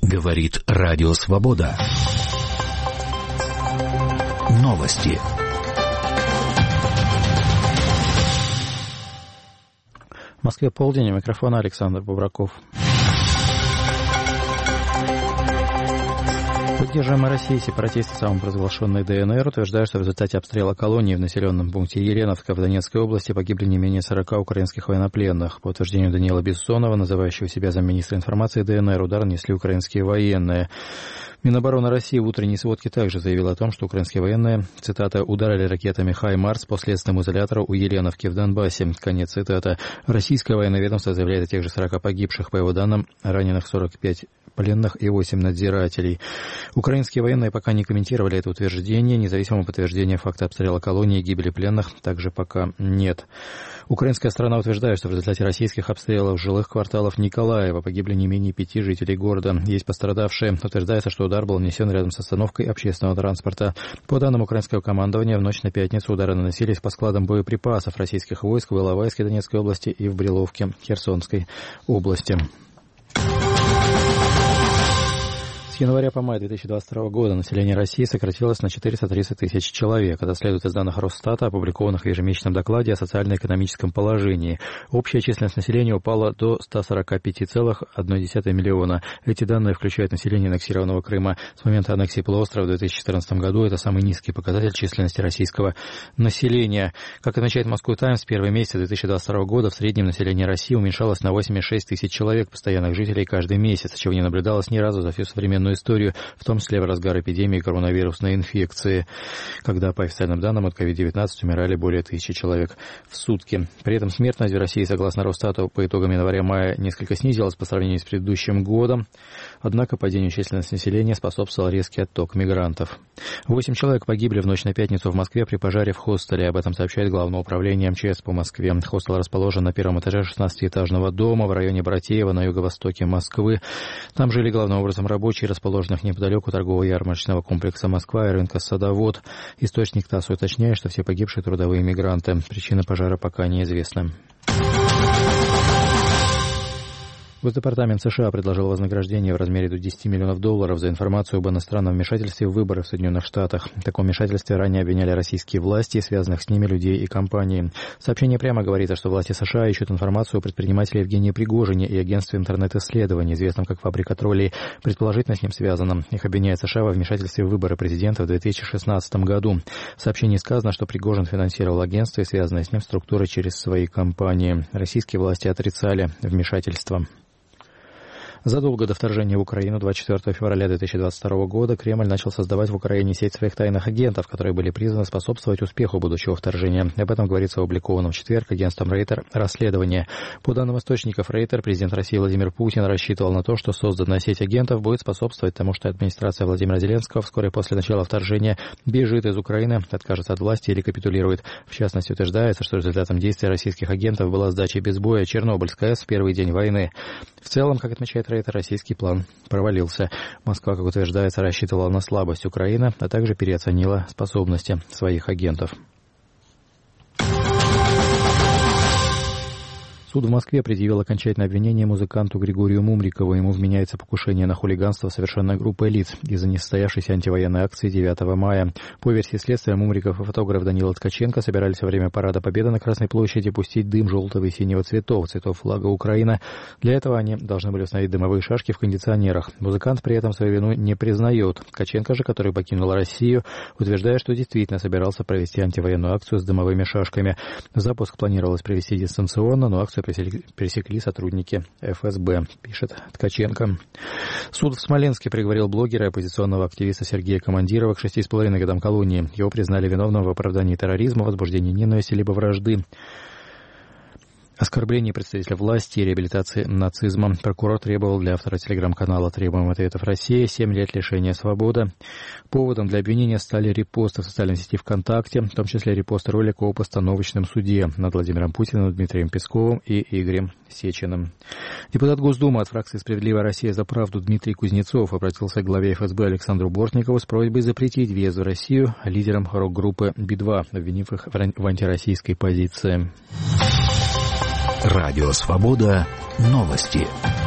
Говорит Радио Свобода. Новости. В Москве полдень, у микрофона Александр Бубраков. Поддерживаемые Россией сепаратисты самопровозглашенной ДНР утверждают, что в результате обстрела колонии в населенном пункте Еленовка в Донецкой области погибли не менее 40 украинских военнопленных. По утверждению Даниила Бессонова, называющего себя замминистра информации ДНР, удар нанесли украинские военные. Минобороны России в утренней сводке также заявила о том, что украинские военные, цитата, «ударили ракетами «Хаймарс» по следственному изолятору у Еленовки в Донбассе». Конец цитаты. Российское военное ведомство заявляет о тех же 40 погибших. По его данным, раненых 45 пленных и 8 надзирателей. Украинские военные пока не комментировали это утверждение. Независимого подтверждения факта обстрела колонии и гибели пленных также пока нет. Украинская сторона утверждает, что в результате российских обстрелов жилых кварталов Николаева погибли не менее 5 жителей города. Есть пострадавшие. Утверждается, что удар был нанесен рядом с остановкой общественного транспорта. По данным украинского командования, в ночь на пятницу удары наносились по складам боеприпасов российских войск в Иловайске Донецкой области и в Бриловке Херсонской области. С января по май 2022 года население России сократилось на 430 тысяч человек. Это следует из данных Росстата, опубликованных в ежемесячном докладе о социально-экономическом положении. Общая численность населения упала до 145,1 миллиона. Эти данные включают население аннексированного Крыма. С момента аннексии полуострова в 2014 году это самый низкий показатель численности российского населения. Как отмечает Moscow Times, в первые месяцы 2022 года в среднем население России уменьшалось на 86 тысяч человек, постоянных жителей, каждый месяц, чего не наблюдалось ни разу за всю современную историю, в том числе в разгар эпидемии коронавирусной инфекции, когда, по официальным данным, от COVID-19 умирали более 1000 человек в сутки. При этом смертность в России, согласно Росстату, по итогам января-мая несколько снизилась по сравнению с предыдущим годом, однако падению численности населения способствовал резкий отток мигрантов. 8 человек погибли в ночь на пятницу в Москве при пожаре в хостеле. Об этом сообщает Главное управление МЧС по Москве. Хостел расположен на первом этаже 16-этажного дома в районе Братеева на юго-востоке Москвы. Там жили главным образом рабочие, расположенных неподалеку торгово-ярмарочного комплекса «Москва» и рынка «Садовод». Источник ТАСС уточняет, что все погибшие трудовые мигранты. Причина пожара пока неизвестна. Госдепартамент США предложил вознаграждение в размере до $10 миллионов за информацию об иностранном вмешательстве в выборы в Соединенных Штатах. В таком вмешательстве ранее обвиняли российские власти и связанных с ними людей и компаний. Сообщение прямо говорится, что власти США ищут информацию о предпринимателе Евгении Пригожине и агентстве интернет-исследований, известном как «Фабрика троллей». Предположительно с ним связано. Их обвиняет США во вмешательстве в выборы президента в 2016 году. В сообщении сказано, что Пригожин финансировал агентство и связанные с ним структуры через свои компании. Российские власти отрицали вмешательство. Задолго до вторжения в Украину 24 февраля 2022 года Кремль начал создавать в Украине сеть своих тайных агентов, которые были призваны способствовать успеху будущего вторжения. Об этом говорится в опубликованном в четверг агентством Рейтер расследовании. По данным источников Рейтер, президент России Владимир Путин рассчитывал на то, что созданная сеть агентов будет способствовать тому, что администрация Владимира Зеленского вскоре после начала вторжения бежит из Украины, откажется от власти или капитулирует. В частности, утверждается, что результатом действий российских агентов была сдача без боя Чернобыльской АЭС в первый день войны. В целом, как отмечает Рейтер, российский план провалился. Москва, как утверждается, рассчитывала на слабость Украины, а также переоценила способности своих агентов. Суд в Москве предъявил окончательное обвинение музыканту Григорию Мумрикову. Ему вменяется покушение на хулиганство совершенной группой лиц из-за несостоявшейся антивоенной акции 9 мая. По версии следствия, Мумриков и фотограф Данила Ткаченко собирались во время парада Победы на Красной площади пустить дым желтого и синего цветов флага Украины. Для этого они должны были установить дымовые шашки в кондиционерах. Музыкант при этом свою вину не признает. Ткаченко же, который покинул Россию, утверждает, что действительно собирался провести антивоенную акцию с дымовыми шашками. Запуск планировалось провести дистанционно, но акцию пресекли сотрудники ФСБ, пишет Ткаченко. Суд в Смоленске приговорил блогера и оппозиционного активиста Сергея Командирова к 6,5 годам колонии. Его признали виновным в оправдании терроризма, возбуждении ненависти либо вражды, оскорблении представителя власти и реабилитации нацизма. Прокурор требовал для автора телеграм-канала «Требуем ответов России» 7 лет лишения свободы. Поводом для обвинения стали репосты в социальной сети ВКонтакте, в том числе репосты ролика о постановочном суде над Владимиром Путиным, Дмитрием Песковым и Игорем Сечиным. Депутат Госдумы от фракции «Справедливая Россия за правду» Дмитрий Кузнецов обратился к главе ФСБ Александру Бортникову с просьбой запретить въезд в Россию лидерам рок-группы Би-2, обвинив их в антироссийской позиции. Радио Свобода. Новости.